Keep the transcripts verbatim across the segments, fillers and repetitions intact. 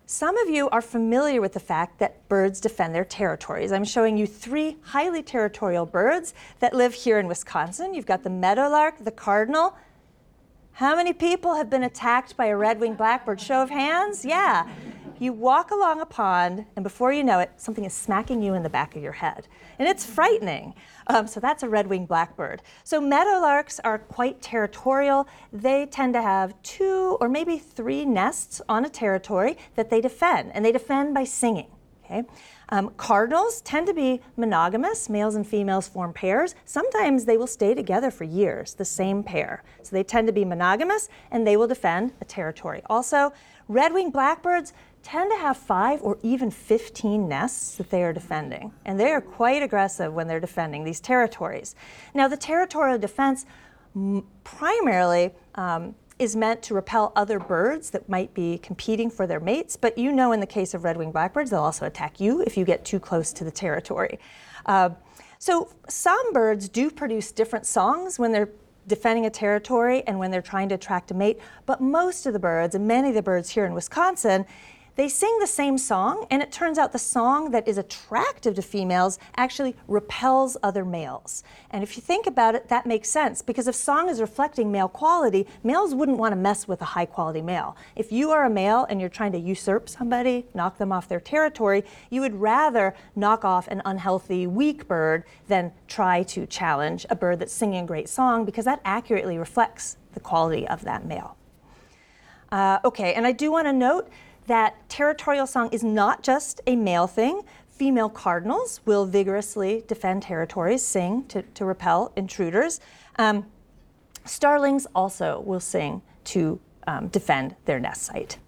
Some of you are familiar with the fact that birds defend their territories. I'm showing you three highly territorial birds that live here in Wisconsin. You've got the meadowlark, the cardinal. How many people have been attacked by a red-winged blackbird? Show of hands? Yeah. You walk along a pond, and before you know it, something is smacking you in the back of your head. And it's frightening. Um, so that's a red-winged blackbird. So meadowlarks are quite territorial. They tend to have two or maybe three nests on a territory that they defend, and they defend by singing. Okay? Um, cardinals tend to be monogamous. Males and females form pairs. Sometimes they will stay together for years, the same pair. So they tend to be monogamous, and they will defend a territory. Also, red-winged blackbirds tend to have five or even fifteen nests that they are defending. And they are quite aggressive when they're defending these territories. Now, the territorial defense m- primarily um, is meant to repel other birds that might be competing for their mates, but you know in the case of red-winged blackbirds, they'll also attack you if you get too close to the territory. Uh, so some birds do produce different songs when they're defending a territory and when they're trying to attract a mate, but most of the birds, and many of the birds here in Wisconsin, they sing the same song, and it turns out the song that is attractive to females actually repels other males. And if you think about it, that makes sense, because if song is reflecting male quality, males wouldn't want to mess with a high-quality male. If you are a male and you're trying to usurp somebody, knock them off their territory, you would rather knock off an unhealthy, weak bird than try to challenge a bird that's singing a great song, because that accurately reflects the quality of that male. Uh, okay, and I do want to note that territorial song is not just a male thing. Female cardinals will vigorously defend territories, sing to, to repel intruders. Um, starlings also will sing to um, defend their nest site.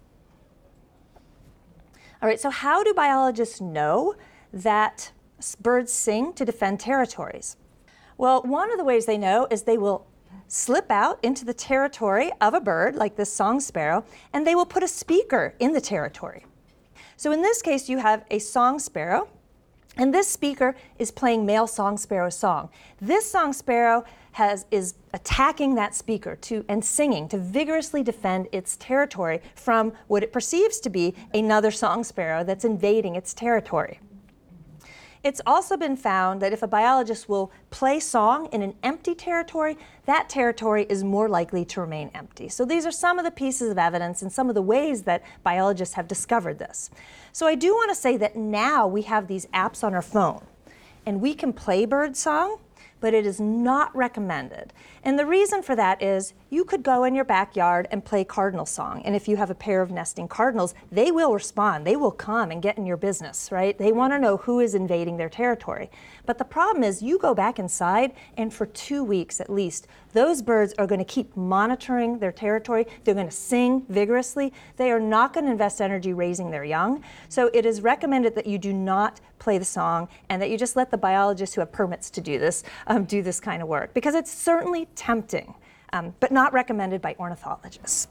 All right, so how do biologists know that birds sing to defend territories? Well, one of the ways they know is they will slip out into the territory of a bird, like this song sparrow, and they will put a speaker in the territory. So in this case, you have a song sparrow, and this speaker is playing male song sparrow's song. This song sparrow has, is attacking that speaker to, and singing to vigorously defend its territory from what it perceives to be another song sparrow that's invading its territory. It's also been found that if a biologist will play song in an empty territory, that territory is more likely to remain empty. So these are some of the pieces of evidence and some of the ways that biologists have discovered this. So I do want to say that now we have these apps on our phone, and we can play bird song, but it is not recommended. And the reason for that is you could go in your backyard and play cardinal song. And if you have a pair of nesting cardinals, they will respond. They will come and get in your business, right? They want to know who is invading their territory. But the problem is you go back inside, and for two weeks at least, those birds are going to keep monitoring their territory. They're going to sing vigorously. They are not going to invest energy raising their young. So it is recommended that you do not play the song and that you just let the biologists who have permits to do this um, do this kind of work, because it's certainly tempting, um, but not recommended by ornithologists.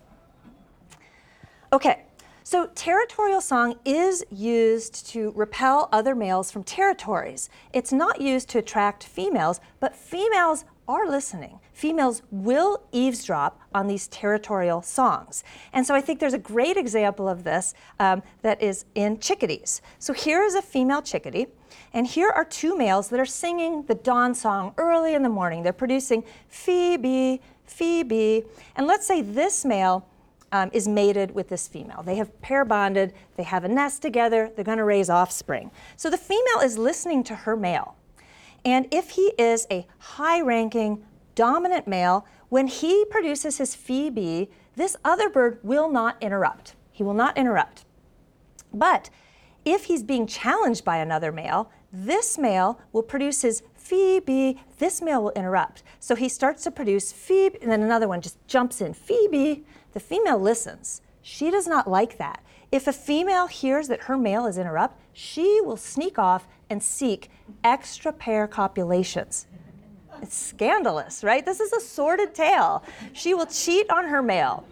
Okay, so territorial song is used to repel other males from territories. It's not used to attract females, but females are listening. Females will eavesdrop on these territorial songs. And so I think there's a great example of this um, that is in chickadees. So here is a female chickadee, and here are two males that are singing the dawn song early in the morning. They're producing Phoebe, Phoebe, and let's say this male um, is mated with this female. They have pair bonded, they have a nest together, they're gonna raise offspring. So the female is listening to her male. And if he is a high-ranking, dominant male, when he produces his Phoebe, this other bird will not interrupt. He will not interrupt. But if he's being challenged by another male, this male will produce his Phoebe, this male will interrupt. So he starts to produce Phoebe, and then another one just jumps in, Phoebe. The female listens. She does not like that. If a female hears that her male is interrupt, she will sneak off and seek extra pair copulations. It's scandalous, right? This is a sordid tale. She will cheat on her male.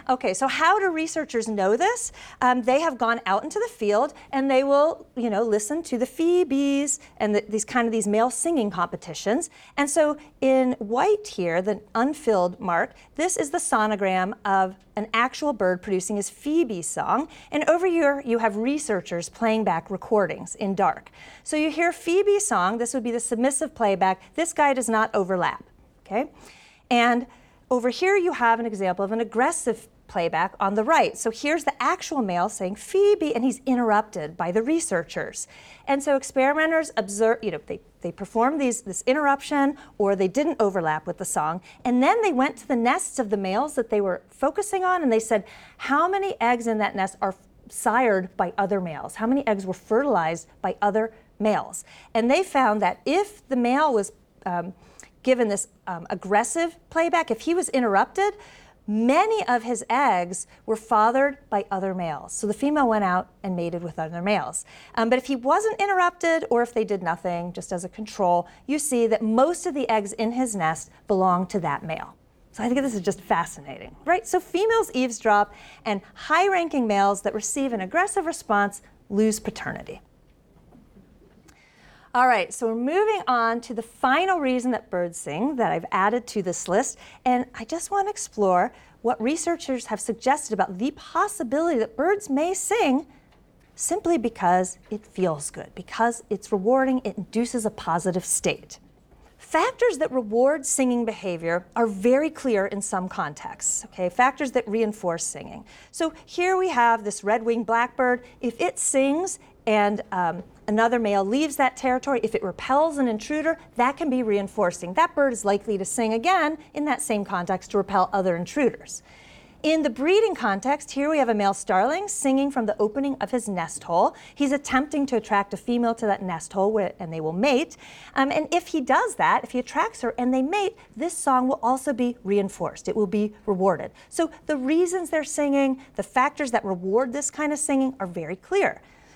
Okay, so how do researchers know this? Um, they have gone out into the field and they will, you know, listen to the phoebes and the, these kind of these male singing competitions. And so in white here, the unfilled mark, this is the sonogram of an actual bird producing his phoebe song. And over here, you have researchers playing back recordings in dark. So you hear phoebe song, this would be the submissive playback. This guy does not overlap, okay? And over here, you have an example of an aggressive playback on the right. So here's the actual male saying Phoebe, and he's interrupted by the researchers. And so experimenters observe, you know, they, they performed these, this interruption, or they didn't overlap with the song, and then they went to the nests of the males that they were focusing on, and they said, how many eggs in that nest are sired by other males? How many eggs were fertilized by other males? And they found that if the male was um, given this um, aggressive playback, if he was interrupted, many of his eggs were fathered by other males. So the female went out and mated with other males. Um, but if he wasn't interrupted, or if they did nothing, just as a control, you see that most of the eggs in his nest belong to that male. So I think this is just fascinating, right? So females eavesdrop, and high-ranking males that receive an aggressive response lose paternity. All right, so we're moving on to the final reason that birds sing that I've added to this list, and I just want to explore what researchers have suggested about the possibility that birds may sing simply because it feels good, because it's rewarding, it induces a positive state. Factors that reward singing behavior are very clear in some contexts, okay? Factors that reinforce singing. So here we have this red-winged blackbird. If it sings and um, another male leaves that territory, if it repels an intruder, that can be reinforcing. That bird is likely to sing again in that same context to repel other intruders. In the breeding context, here we have a male starling singing from the opening of his nest hole. He's attempting to attract a female to that nest hole, where, and they will mate. Um, and if he does that, if he attracts her and they mate, this song will also be reinforced. It will be rewarded. So the reasons they're singing, the factors that reward this kind of singing are very clear.